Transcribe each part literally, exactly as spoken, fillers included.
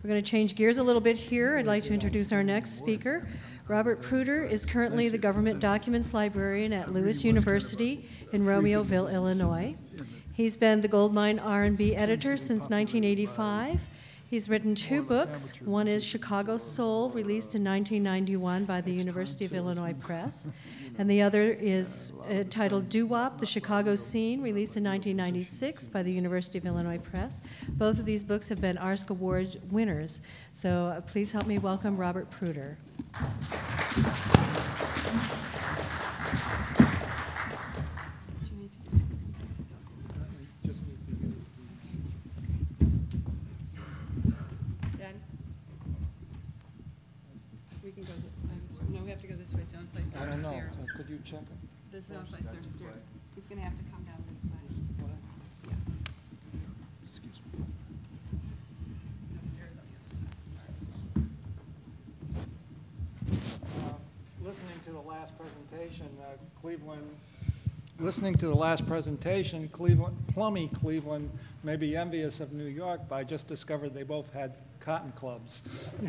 We're going to change gears a little bit here. I'd like to introduce our next speaker. Robert Pruder is currently the Government Documents Librarian at Lewis University in Romeoville, Illinois. He's been the Goldmine R and B editor since nineteen eighty-five. He's written two books. One is Chicago Soul, released in nineteen ninety-one by the University of Illinois Press. And the other is uh, titled Doo-Wop, The Chicago Scene, released in nineteen ninety-six by the University of Illinois Press. Both of these books have been A R S C Award winners. So uh, please help me welcome Robert Pruder. I don't know. Uh, could you check it? There's no place, there's stairs. He's going to have to come down this way. Yeah. Excuse me. There's no stairs on the other side. Sorry. Uh, listening to the last presentation, uh, Cleveland. Listening to the last presentation, Cleveland, Plummy Cleveland may be envious of New York, but I just discovered they both had cotton clubs.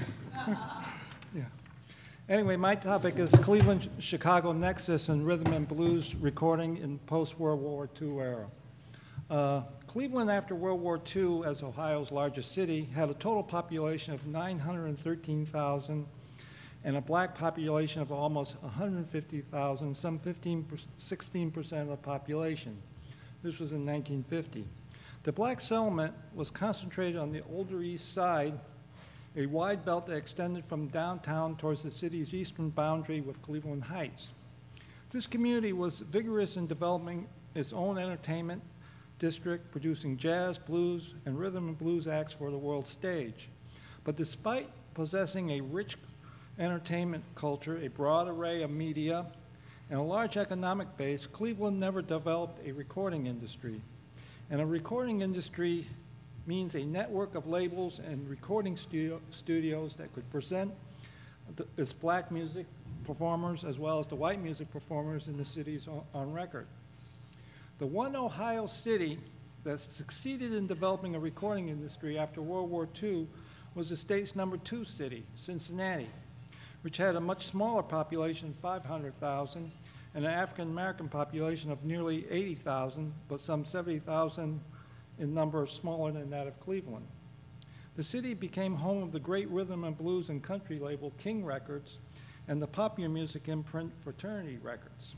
Yeah. Anyway, my topic is Cleveland-Chicago Nexus and Rhythm and Blues recording in post-World War Two era. Uh, Cleveland, after World War Two, as Ohio's largest city, had a total population of nine hundred thirteen thousand and a black population of almost one hundred fifty thousand, some fifteen, sixteen percent of the population. This was in nineteen fifty. The black settlement was concentrated on the older east side, a wide belt that extended from downtown towards the city's eastern boundary with Cleveland Heights. This community was vigorous in developing its own entertainment district, producing jazz, blues, and rhythm and blues acts for the world stage. But despite possessing a rich entertainment culture, a broad array of media, and a large economic base, Cleveland never developed a recording industry. And a recording industry means a network of labels and recording studio, studios that could present the, its black music performers as well as the white music performers in the cities on, on record. The one Ohio city that succeeded in developing a recording industry after World War Two was the state's number two city, Cincinnati, which had a much smaller population, five hundred thousand, and an African-American population of nearly eighty thousand, but some seventy thousand in number smaller than that of Cleveland. The city became home of the great rhythm and blues and country label King Records and the popular music imprint Fraternity Records.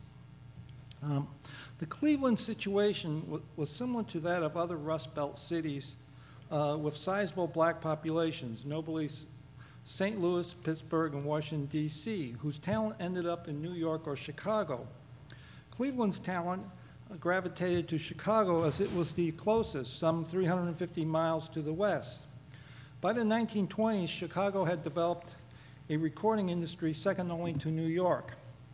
Um, the Cleveland situation w was similar to that of other Rust Belt cities uh, with sizable black populations, notably Saint Louis, Pittsburgh, and Washington, D C, whose talent ended up in New York or Chicago. Cleveland's talent gravitated to Chicago as it was the closest, some three hundred fifty miles to the west. By the nineteen twenties, Chicago had developed a recording industry second only to New York.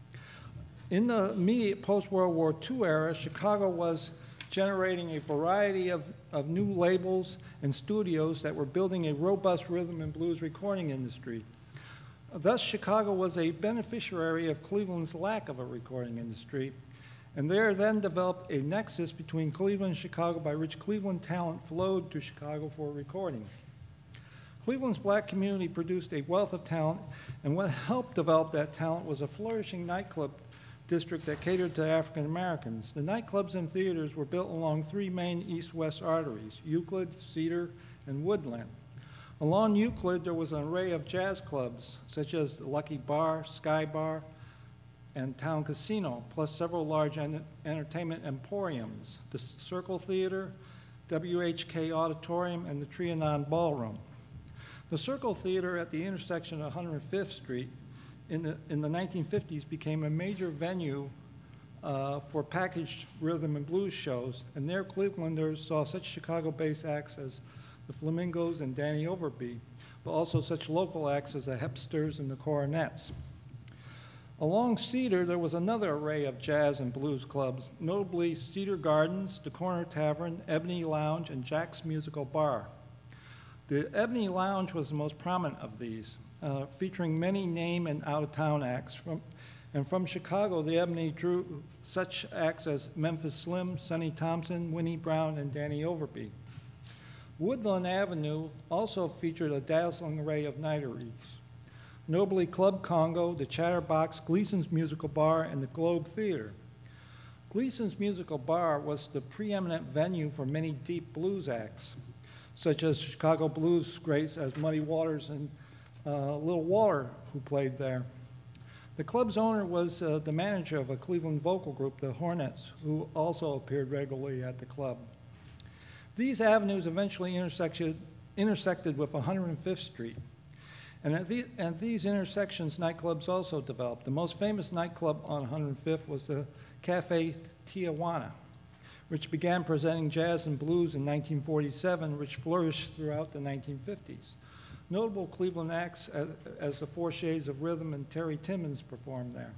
In the immediate post-World War Two era, Chicago was generating a variety of, of new labels and studios that were building a robust rhythm and blues recording industry. Thus, Chicago was a beneficiary of Cleveland's lack of a recording industry, and there then developed a nexus between Cleveland and Chicago by which Cleveland talent flowed to Chicago for recording. Cleveland's black community produced a wealth of talent, and what helped develop that talent was a flourishing nightclub district that catered to African Americans. The nightclubs and theaters were built along three main east-west arteries, Euclid, Cedar, and Woodland. Along Euclid, there was an array of jazz clubs, such as the Lucky Bar, Sky Bar, and Town Casino, plus several large en entertainment emporiums, the Circle Theater, W H K Auditorium, and the Trianon Ballroom. The Circle Theater at the intersection of one hundred fifth Street in the, in the nineteen fifties became a major venue uh, for packaged rhythm and blues shows, and there Clevelanders saw such Chicago-based acts as the Flamingos and Danny Overby, but also such local acts as the Hepsters and the Coronets. Along Cedar, there was another array of jazz and blues clubs, notably Cedar Gardens, the Corner Tavern, Ebony Lounge, and Jack's Musical Bar. The Ebony Lounge was the most prominent of these, uh, featuring many name and out-of-town acts. From, and from Chicago, the Ebony drew such acts as Memphis Slim, Sonny Thompson, Winnie Brown, and Danny Overby. Woodland Avenue also featured a dazzling array of nighteries, notably Club Congo, the Chatterbox, Gleason's Musical Bar, and the Globe Theater. Gleason's Musical Bar was the preeminent venue for many deep blues acts, such as Chicago blues greats as Muddy Waters and uh, Little Walter, who played there. The club's owner was uh, the manager of a Cleveland vocal group, the Hornets, who also appeared regularly at the club. These avenues eventually intersected, intersected with one hundred fifth Street. And at, the, at these intersections, nightclubs also developed. The most famous nightclub on one hundred fifth was the Cafe Tijuana, which began presenting jazz and blues in nineteen forty-seven, which flourished throughout the nineteen fifties. Notable Cleveland acts as, as the Four Shades of Rhythm and Terry Timmons performed there.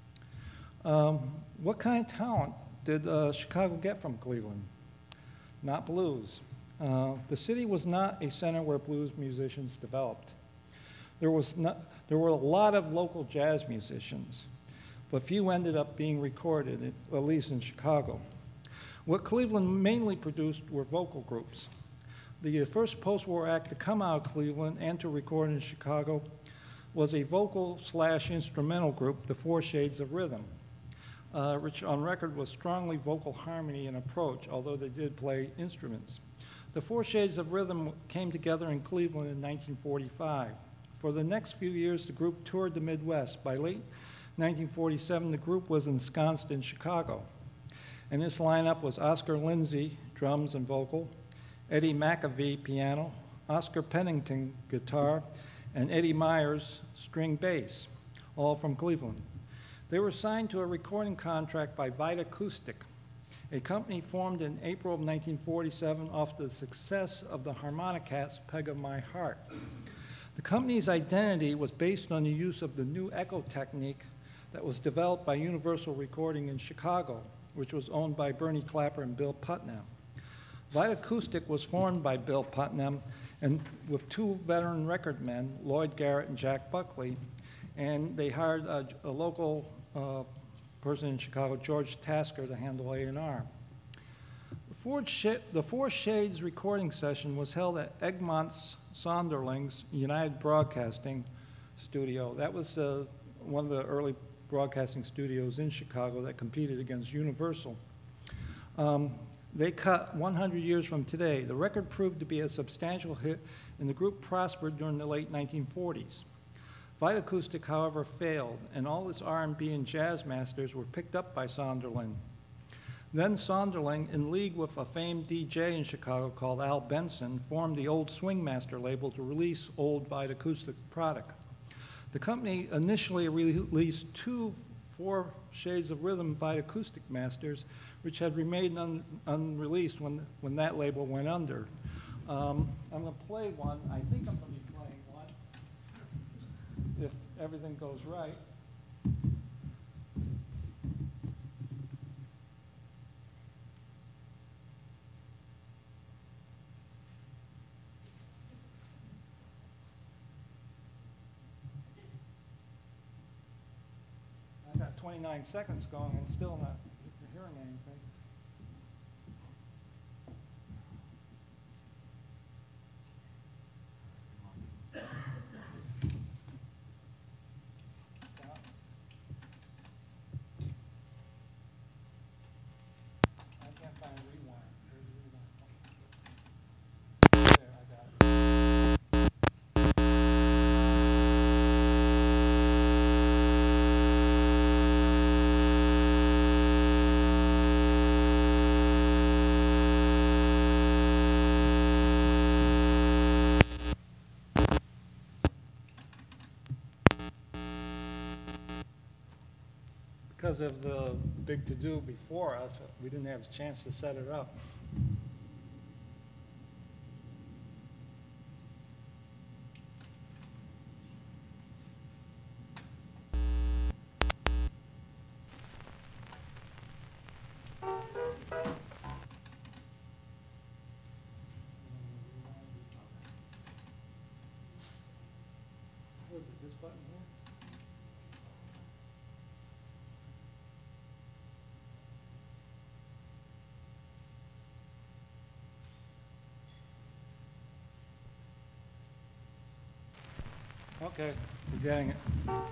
Um, what kind of talent did uh, Chicago get from Cleveland? Not blues. Uh, the city was not a center where blues musicians developed. There, was not, there were a lot of local jazz musicians, but few ended up being recorded, at least in Chicago. What Cleveland mainly produced were vocal groups. The first post-war act to come out of Cleveland and to record in Chicago was a vocal slash instrumental group, the Four Shades of Rhythm, uh, which on record was strongly vocal harmony and approach, although they did play instruments. The Four Shades of Rhythm came together in Cleveland in nineteen forty-five. For the next few years, the group toured the Midwest. By late nineteen forty-seven, the group was ensconced in Chicago. And this lineup was Oscar Lindsay, drums and vocal, Eddie McAvee, piano, Oscar Pennington, guitar, and Eddie Myers, string bass, all from Cleveland. They were signed to a recording contract by Vita Acoustic, a company formed in April of nineteen forty-seven off the success of the Harmonicats' Peg of My Heart. The company's identity was based on the use of the new echo technique that was developed by Universal Recording in Chicago, which was owned by Bernie Clapper and Bill Putnam. Vita Acoustic was formed by Bill Putnam and with two veteran record men, Lloyd Garrett and Jack Buckley, and they hired a, a local uh, person in Chicago, George Tasker, to handle A and R. The Four, Sh- the Four Shades recording session was held at Egmont's Sonderling's United Broadcasting studio. That was uh, one of the early broadcasting studios in Chicago that competed against Universal. Um, they cut one hundred years from today. The record proved to be a substantial hit, and the group prospered during the late nineteen forties. Vita Acoustic, however, failed, and all its R and B and jazz masters were picked up by Sonderling. Then Sonderling, in league with a famed D J in Chicago called Al Benson, formed the Old Swing Master label to release old Vita Acoustic product. The company initially released two Four Shades of Rhythm Vita Acoustic masters, which had remained un unreleased when, when that label went under. Um, I'm going to play one. I think I'm going to be playing one, if everything goes right. I've got twenty-nine seconds going and still not hearing anything. Stop. I can't find a rewind. Where's the rewind? There, I got it. Because of the big to-do before us, we didn't have a chance to set it up. What is it, this button here? Okay, we're getting it.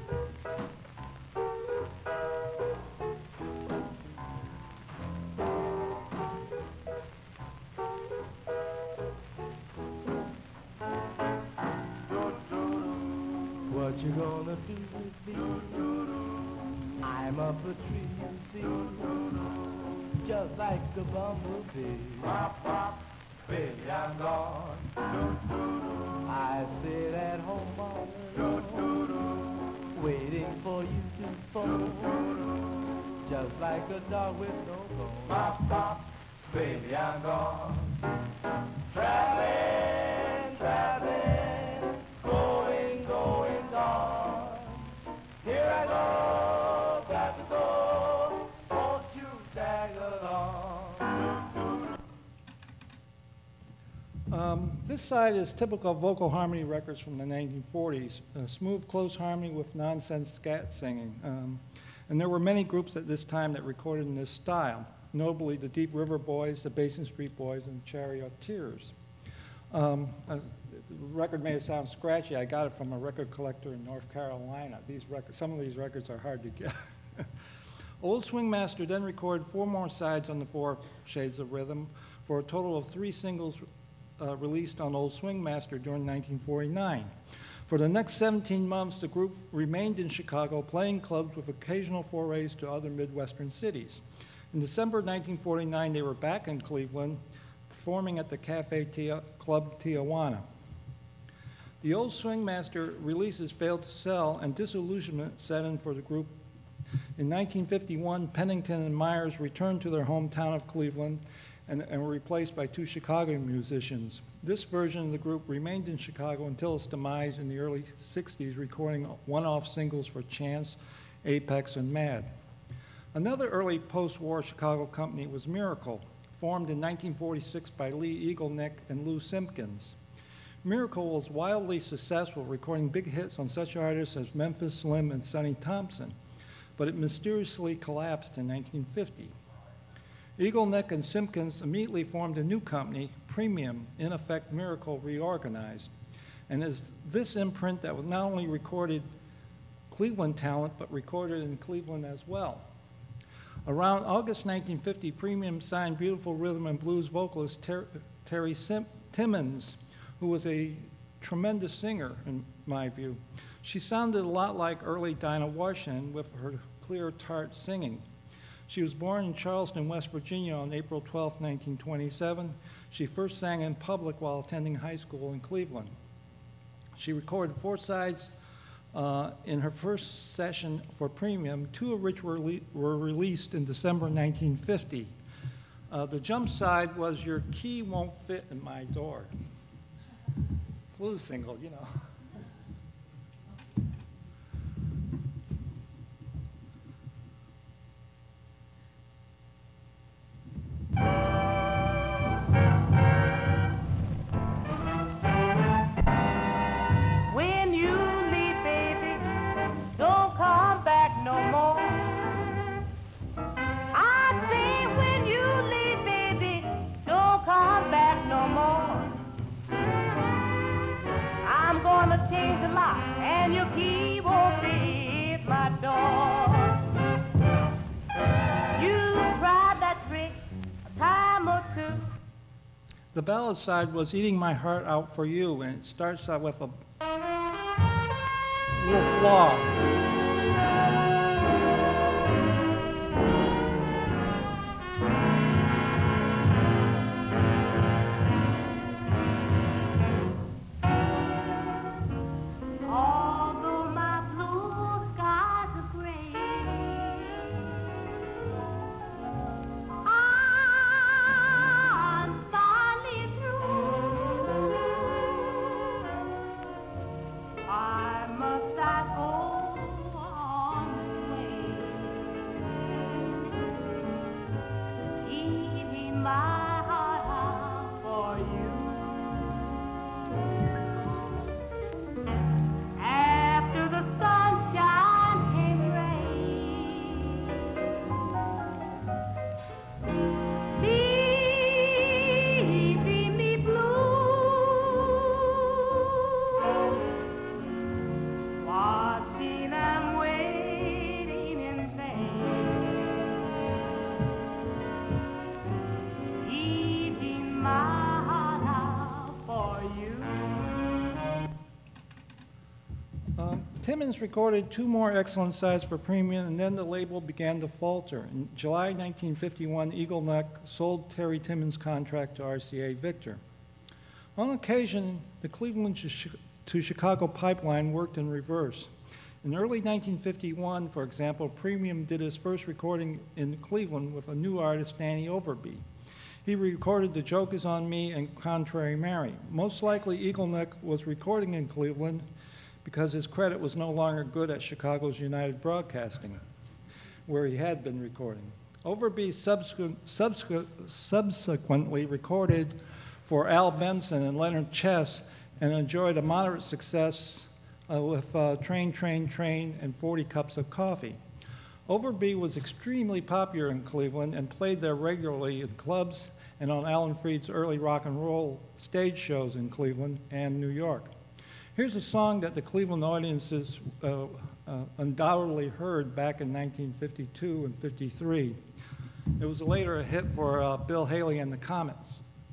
What you gonna do with me? I'm up a tree, you see, just like a bumblebee. Pop, pop, baby, I'm gone. I sit at home all alone, waiting for you to phone, just like a dog with no bone. Pop, pop, baby, I'm gone. Traveling, traveling, going, going, gone. Here I go, got to go, won't you tag along? Um, this side is typical vocal harmony records from the nineteen forties, a smooth, close harmony with nonsense scat singing. Um, and there were many groups at this time that recorded in this style, notably the Deep River Boys, the Basin Street Boys, and Charioteers. Um, uh, the record may sound scratchy. I got it from a record collector in North Carolina. These records, some of these records are hard to get. Old Swing Master then recorded four more sides on the Four Shades of Rhythm for a total of three singles uh, released on Old Swing Master during nineteen forty-nine. For the next seventeen months, the group remained in Chicago, playing clubs with occasional forays to other Midwestern cities. In December nineteen forty-nine, they were back in Cleveland, performing at the Cafe Tia- Club Tijuana. The Old Swing Master releases failed to sell, and disillusionment set in for the group. In nineteen fifty-one, Pennington and Myers returned to their hometown of Cleveland and, and were replaced by two Chicago musicians. This version of the group remained in Chicago until its demise in the early sixties, recording one-off singles for Chance, Apex, and Mad. Another early post-war Chicago company was Miracle, formed in nineteen forty-six by Lee Eagleneck and Lou Simpkins. Miracle was wildly successful, recording big hits on such artists as Memphis Slim and Sonny Thompson, but it mysteriously collapsed in nineteen fifty. Eagleneck and Simpkins immediately formed a new company, Premium, in effect Miracle reorganized. And it's this imprint that was not only recorded Cleveland talent, but recorded in Cleveland as well. Around August nineteen fifty, Premium signed beautiful rhythm and blues vocalist Ter- Terry Sim- Timmons, who was a tremendous singer, in my view. She sounded a lot like early Dinah Washington with her clear, tart singing. She was born in Charleston, West Virginia on April twelfth, nineteen twenty-seven. She first sang in public while attending high school in Cleveland. She recorded four sides uh, in her first session for Premium, two of which were, le- were released in December nineteen fifty. Uh, the jump side was Your Key Won't Fit in My Door. Blues single, you know. When you leave, baby, don't come back no more. I say when you leave, baby, don't come back no more. I'm gonna change the lock and your key won't fit my door. You tried that trick a time or two. The ballad side was Eating My Heart Out for You, and it starts out with a little flaw. Although my blue skies are gray, I'm finally through. I must I go Timmons recorded two more excellent sides for Premium, and then the label began to falter. In July nineteen fifty-one, Eagle Neck sold Terry Timmons' contract to R C A Victor. On occasion, the Cleveland to Chicago pipeline worked in reverse. In early nineteen fifty-one, for example, Premium did his first recording in Cleveland with a new artist, Danny Overby. He recorded The Joke Is on Me and Contrary Mary. Most likely, Eagle Neck was recording in Cleveland because his credit was no longer good at Chicago's United Broadcasting, where he had been recording. Overby subsequent, subsequent, subsequently recorded for Al Benson and Leonard Chess and enjoyed a moderate success uh, with uh, Train, Train, Train and forty cups of Coffee. Overby was extremely popular in Cleveland and played there regularly in clubs and on Alan Freed's early rock and roll stage shows in Cleveland and New York. Here's a song that the Cleveland audiences uh, uh, undoubtedly heard back in nineteen fifty-two and fifty-three. It was later a hit for uh, Bill Haley and the Comets.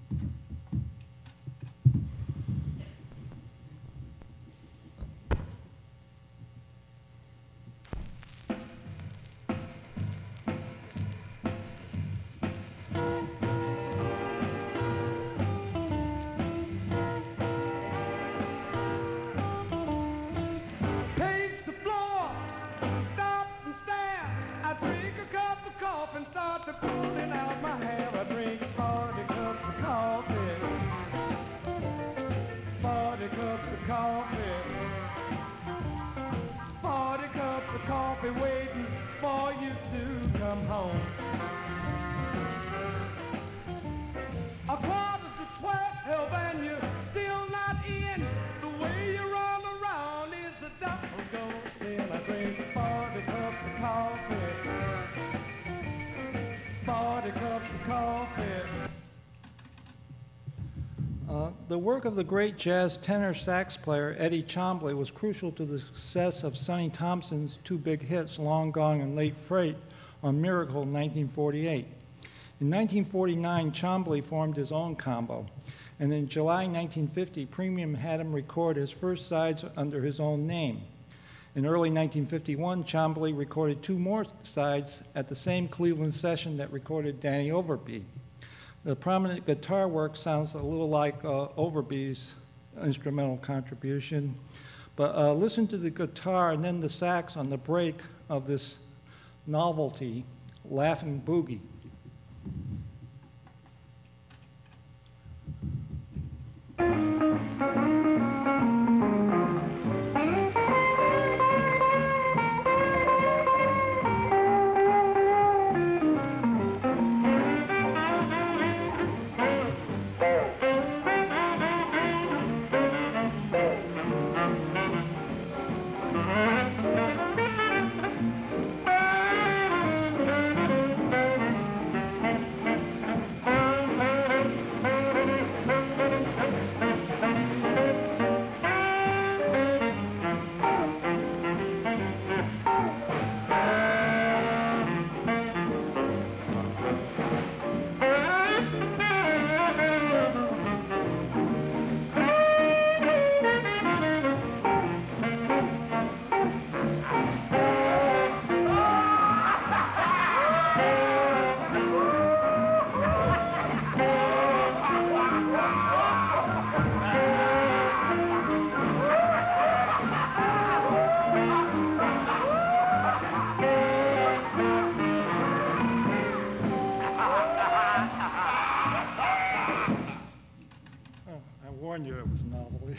Uh, the work of the great jazz tenor sax player Eddie Chambly was crucial to the success of Sonny Thompson's two big hits, Long Gone and Late Freight, on Miracle in nineteen forty-eight. In nineteen forty-nine, Chambly formed his own combo, and in July nineteen fifty, Premium had him record his first sides under his own name. In early nineteen fifty-one, Chambly recorded two more sides at the same Cleveland session that recorded Danny Overby. The prominent guitar work sounds a little like uh, Overby's instrumental contribution, but uh, listen to the guitar and then the sax on the break of this novelty, Laughing Boogie. You it was a novelty.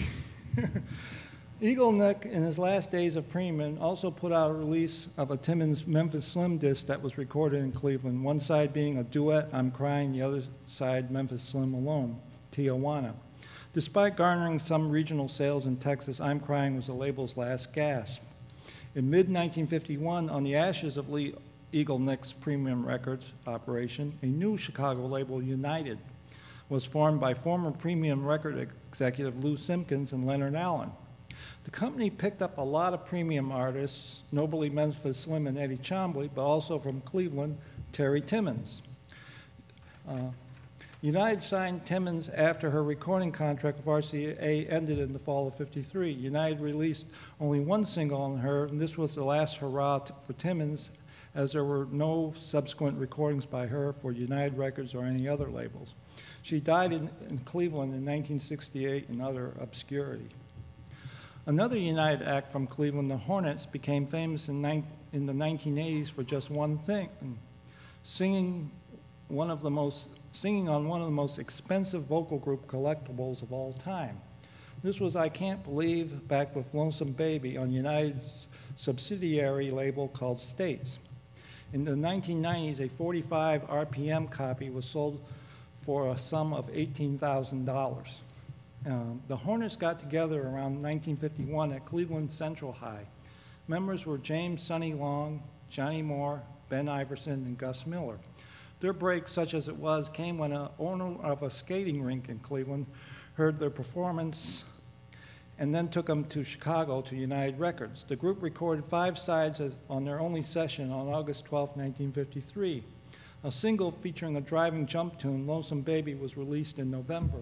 Eagle Neck, in his last days of Premium, also put out a release of a Timmons Memphis Slim disc that was recorded in Cleveland, one side being a duet, I'm Crying, the other side, Memphis Slim Alone, Tijuana. Despite garnering some regional sales in Texas, I'm Crying was the label's last gasp. In mid nineteen fifty-one, on the ashes of Lee Eagle Neck's Premium Records operation, a new Chicago label, United, was formed by former Premium record executive Lou Simpkins and Leonard Allen. The company picked up a lot of Premium artists, notably Memphis Slim and Eddie Chambly, but also from Cleveland, Terry Timmons. Uh, United signed Timmons after her recording contract with R C A ended in the fall of fifty-three. United released only one single on her, and this was the last hurrah t- for Timmons, as there were no subsequent recordings by her for United Records or any other labels. She died in, in Cleveland in nineteen sixty-eight in utter obscurity. Another United act from Cleveland, the Hornets, became famous in, ni- in the nineteen eighties for just one thing, singing one of the most singing on one of the most expensive vocal group collectibles of all time. This was I Can't Believe, back with Lonesome Baby on United's subsidiary label called States. In the nineteen nineties, a forty-five R P M copy was sold for a sum of eighteen thousand dollars. Um, the Hornets got together around nineteen fifty-one at Cleveland Central High. Members were James Sonny Long, Johnny Moore, Ben Iverson, and Gus Miller. Their break, such as it was, came when an owner of a skating rink in Cleveland heard their performance and then took them to Chicago to United Records. The group recorded five sides as, on their only session on August twelfth, nineteen fifty-three. A single featuring a driving jump tune, Lonesome Baby, was released in November.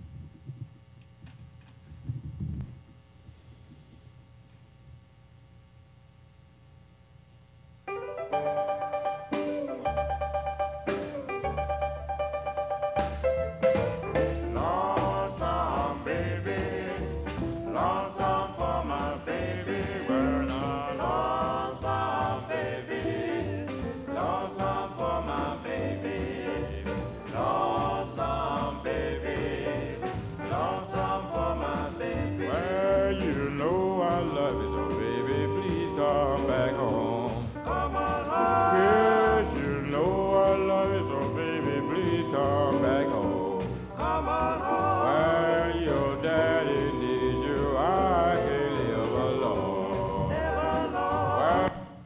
Lonesome baby, lonesome for my baby, we're not lonesome baby, lonesome for my baby, lonesome baby, lonesome for my baby. Well, you know I love you, so baby, please come back home. Come on home. Yes, you know I love you, so baby, please come back home. Come on home. Where your daddy needs you, I can't live alone. Live alone.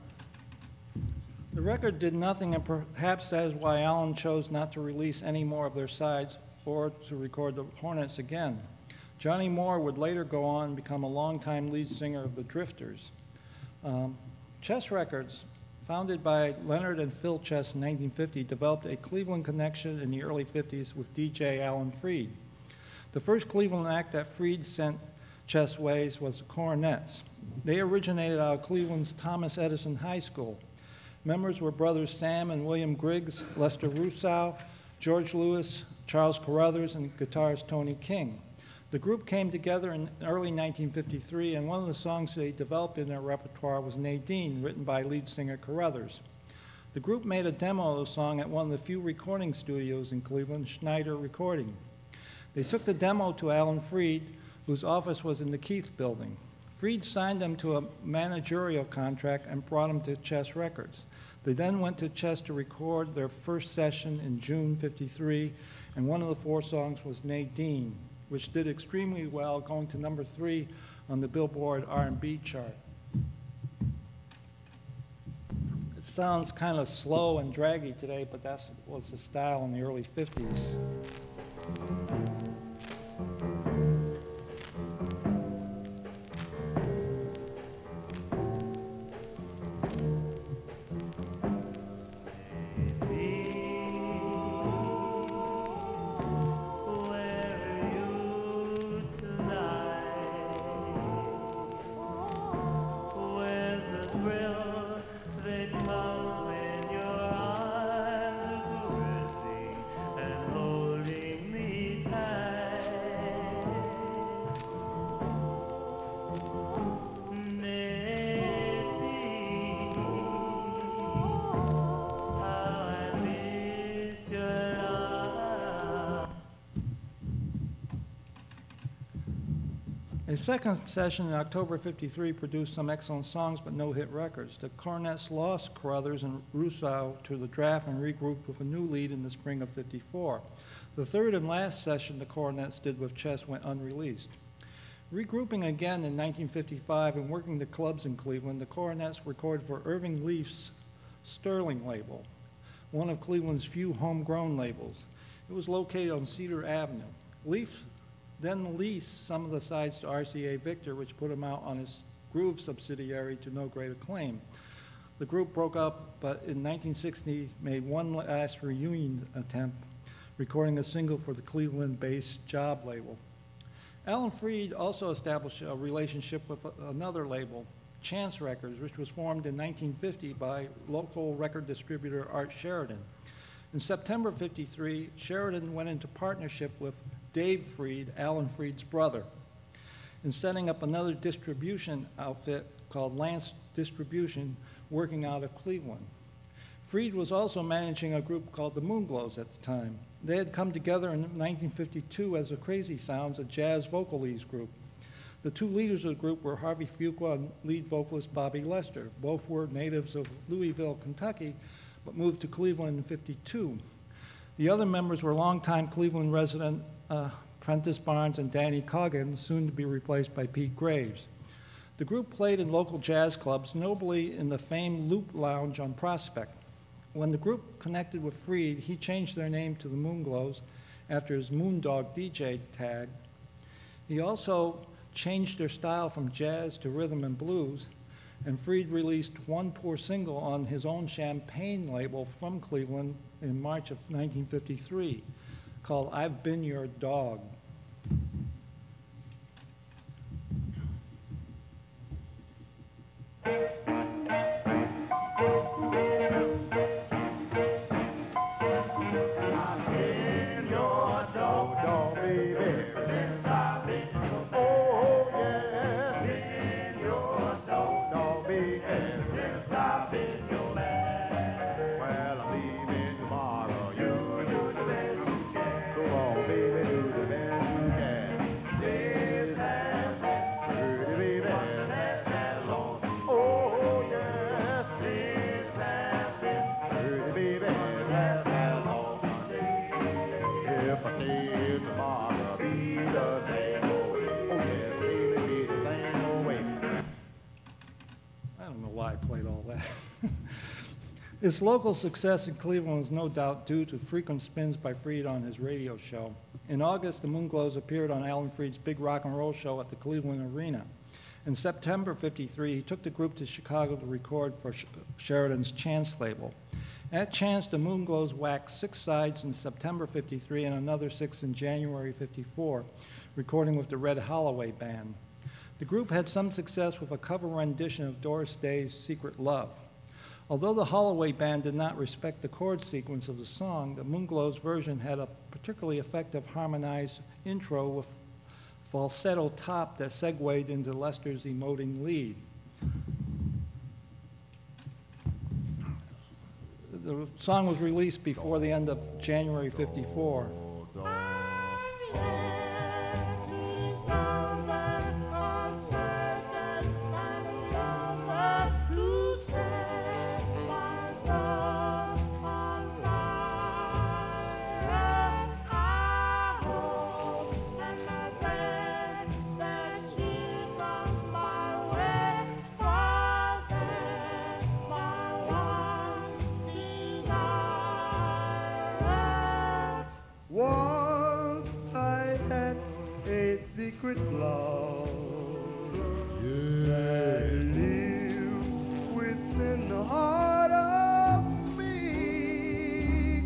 The record did nothing, and perhaps that is why Allen chose not to release any more of their sides or to record the Hornets again. Johnny Moore would later go on and become a longtime lead singer of the Drifters. Um, Chess Records, founded by Leonard and Phil Chess in nineteen fifty, developed a Cleveland connection in the early fifties with D J Alan Freed. The first Cleveland act that Freed sent Chess ways was the Coronets. They originated out of Cleveland's Thomas Edison High School. Members were brothers Sam and William Griggs, Lester Russo, George Lewis, Charles Carruthers, and guitarist Tony King. The group came together in early nineteen fifty-three, and one of the songs they developed in their repertoire was Nadine, written by lead singer Carruthers. The group made a demo of the song at one of the few recording studios in Cleveland, Schneider Recording. They took the demo to Alan Freed, whose office was in the Keith Building. Freed signed them to a managerial contract and brought them to Chess Records. They then went to Chess to record their first session in June fifty-three, and one of the four songs was Nadine, which did extremely well, going to number three on the Billboard R and B chart. It sounds kind of slow and draggy today, but that was the style in the early fifties. A second session in October fifty-three produced some excellent songs but no hit records. The Coronets lost Carruthers and Russo to the draft and regrouped with a new lead in the spring of fifty-four. The third and last session the Coronets did with Chess went unreleased. Regrouping again in nineteen fifty-five and working the clubs in Cleveland, the Coronets recorded for Irving Leaf's Sterling label, one of Cleveland's few homegrown labels. It was located on Cedar Avenue. Leaf then leased some of the sides to R C A Victor, which put him out on his Groove subsidiary to no great acclaim. The group broke up, but in nineteen sixty made one last reunion attempt. recording a single for the Cleveland-based Job label. Alan Freed also established a relationship with a- another label, Chance Records, which was formed in nineteen fifty by local record distributor Art Sheridan. In September fifty-three, Sheridan went into partnership with Dave Freed, Alan Freed's brother, in setting up another distribution outfit called Lance Distribution, working out of Cleveland. Freed was also managing a group called the Moonglows at the time. They had come together in nineteen fifty-two as the Crazy Sounds, a jazz vocalese group. The two leaders of the group were Harvey Fuqua and lead vocalist Bobby Lester. Both were natives of Louisville, Kentucky, but moved to Cleveland in fifty-two. The other members were longtime Cleveland resident uh, Prentice Barnes and Danny Coggins, soon to be replaced by Pete Graves. The group played in local jazz clubs, notably in the famed Loop Lounge on Prospect. When the group connected with Freed, he changed their name to the Moonglows after his Moondog D J tag. He also changed their style from jazz to rhythm and blues, and Freed released one poor single on his own Champagne label from Cleveland in March of nineteen fifty-three called I've Been Your Dog. His local success in Cleveland was no doubt due to frequent spins by Freed on his radio show. In August, the Moonglows appeared on Alan Freed's Big Rock and Roll Show at the Cleveland Arena. In September fifty-three, he took the group to Chicago to record for Sh- Sheridan's Chance label. At Chance, the Moonglows waxed six sides in September fifty-three and another six in January fifty-four, recording with the Red Holloway Band. The group had some success with a cover rendition of Doris Day's Secret Love. Although the Holloway Band did not respect the chord sequence of the song, the Moonglows version had a particularly effective harmonized intro with falsetto top that segued into Lester's emoting lead. The song was released before the end of January fifty-four. Once I had a secret love that lived within the heart of me.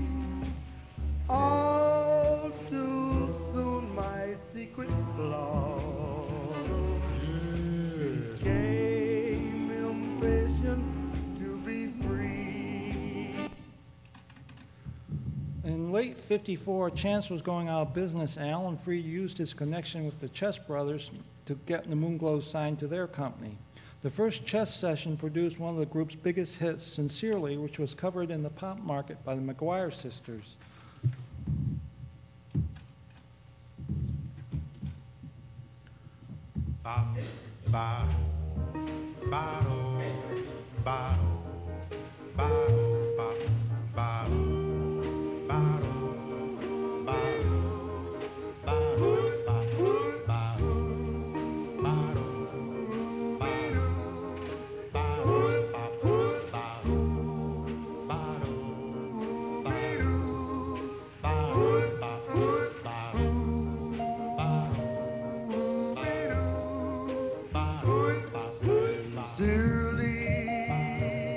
All too soon my secret love became impatient to be free. In late fifty-four, Chance was going out of business, and Alan Freed used his connection with the Chess brothers to get the Moonglows signed to their company. The first Chess session produced one of the group's biggest hits, Sincerely, which was covered in the pop market by the McGuire sisters. Ba, ba, ba, do, ba, do, ba, do, ba, ba, do, ba, do, ba, do, ba, do, ba, ba, do, ba, do, ba, do, ba, do, ba, do, ba, do, ba, do, ba, do, ba, do, ba, do, ba, do. Sincerely,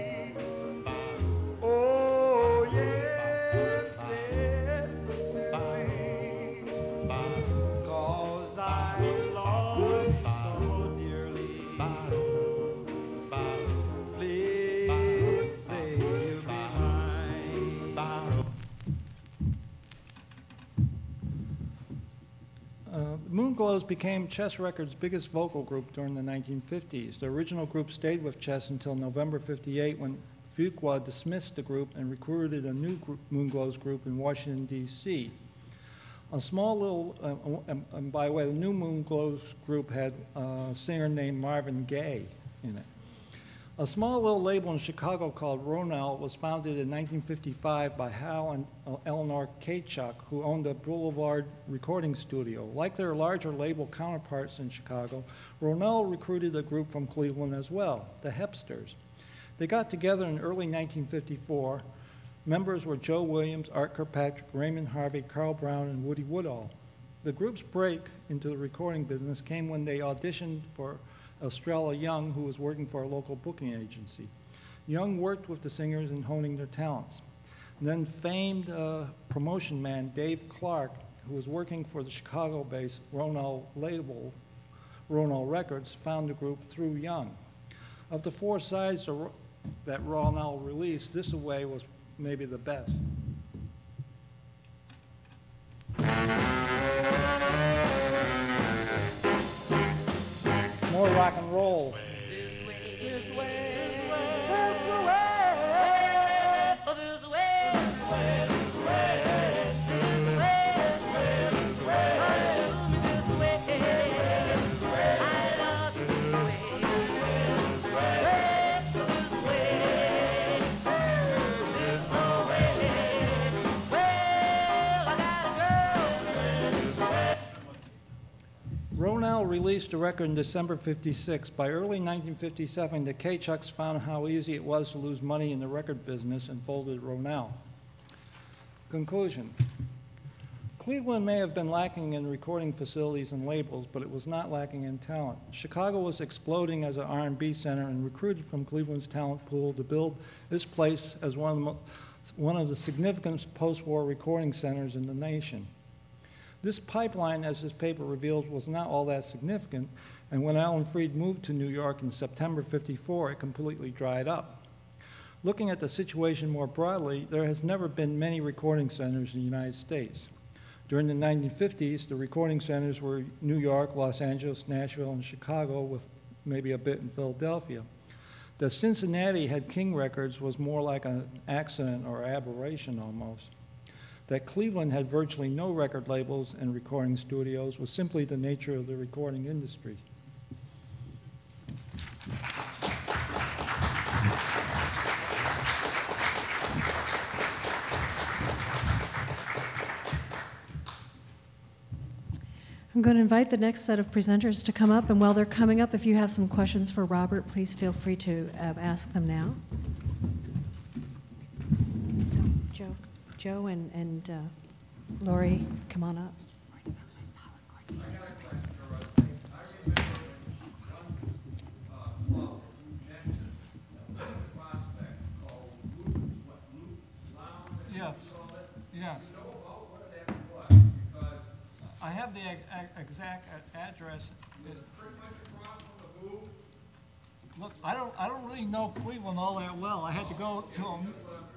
Moonglows became Chess Records' biggest vocal group during the nineteen fifties. The original group stayed with Chess until November fifty-eight, when Fuqua dismissed the group and recruited a new group, Moonglows group in Washington, D C A small little, uh, and, and by the way, the new Moonglows group had a singer named Marvin Gaye in it. A small little label in Chicago called Ronell was founded in nineteen fifty-five by Hal and uh, Eleanor Kachuk, who owned a Boulevard recording studio. Like their larger label counterparts in Chicago, Ronell recruited a group from Cleveland as well, the Hepsters. They got together in early nineteen fifty-four. Members were Joe Williams, Art Kirkpatrick, Raymond Harvey, Carl Brown, and Woody Woodall. The group's break into the recording business came when they auditioned for Estrella Young, who was working for a local booking agency. Young worked with the singers in honing their talents. And then famed uh, promotion man Dave Clark, who was working for the Chicago-based Ronell label, Ronell Records, found the group through Young. Of the four sides that Ronell released, This Away was maybe the best. More rock and roll. Ronell released a record in December fifty-six. By early nineteen fifty-seven, the Kachucks found how easy it was to lose money in the record business and folded Ronell. Conclusion. Cleveland may have been lacking in recording facilities and labels, but it was not lacking in talent. Chicago was exploding as an R and B center and recruited from Cleveland's talent pool to build this place as one of the, mo- one of the significant post-war recording centers in the nation. This pipeline, as his paper reveals, was not all that significant, and when Alan Freed moved to New York in September fifty-four, it completely dried up. Looking at the situation more broadly, there has never been many recording centers in the United States. During the nineteen fifties, the recording centers were New York, Los Angeles, Nashville, and Chicago, with maybe a bit in Philadelphia. That Cincinnati had King Records was more like an accident or aberration almost. That Cleveland had virtually no record labels and recording studios was simply the nature of the recording industry. I'm going to invite the next set of presenters to come up, and while they're coming up, if you have some questions for Robert, please feel free to uh, ask them now. So, Joe. Joe and, and uh, Lori, come on up. Yes, yes. I have the ex- ex- exact a- address. Look, I don't, I don't really know Cleveland all that well. I had to go to them.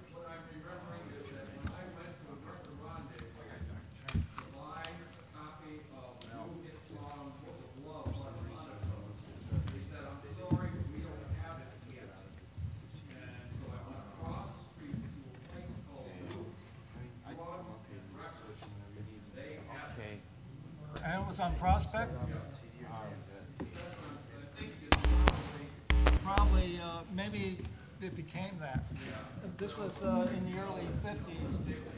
And it was on Prospect? Probably, uh, maybe it became that. This was uh, in the early fifties.